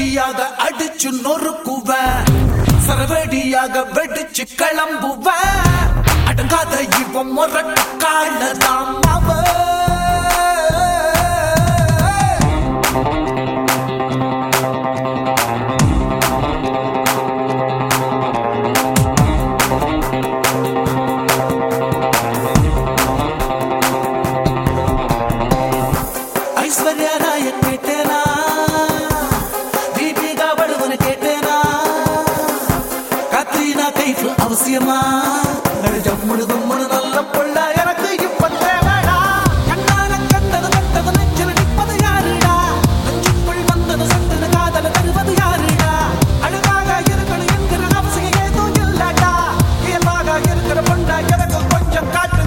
சரவடியாக அடிச்சு நொறுக்குவேன், சரவடியாக வெடிச்சு கிளம்புவேன். அடங்காத இவன் முரட்டு காலதான் அவன். ஐஸ்வர்யா ராய கேட்டேனா, தீபிகா படுவன கேட்டேனா, கத்ரீனா கைஃப் அவசியமா, ஜம்முனு கும்முனு நல்ல பொள்ள எனக்கு இப்ப தேவைடா. கண்ணான கண்டது கண்டது நெஞ்சில் நிற்பது யாருடா, நெஞ்சுக்குள் வந்தது சட்டன காதல தருவது யாருடா. அழகாக இருக்கணும் என்கிற அவசியம் ஏதும் இல்லடா, இயல்பாக இருக்கிற பொண்ணா எனக்கு கொஞ்சம் காட்டுங்க.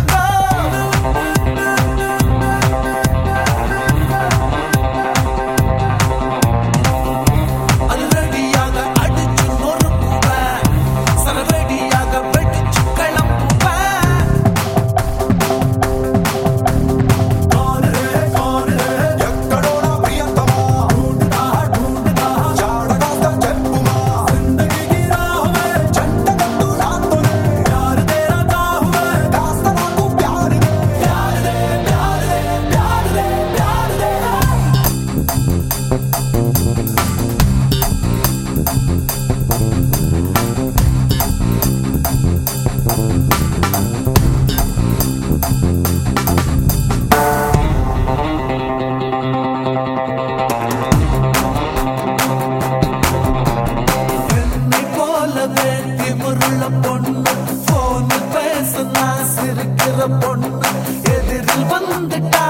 பொண்ணு எதிரில் வந்துட்டா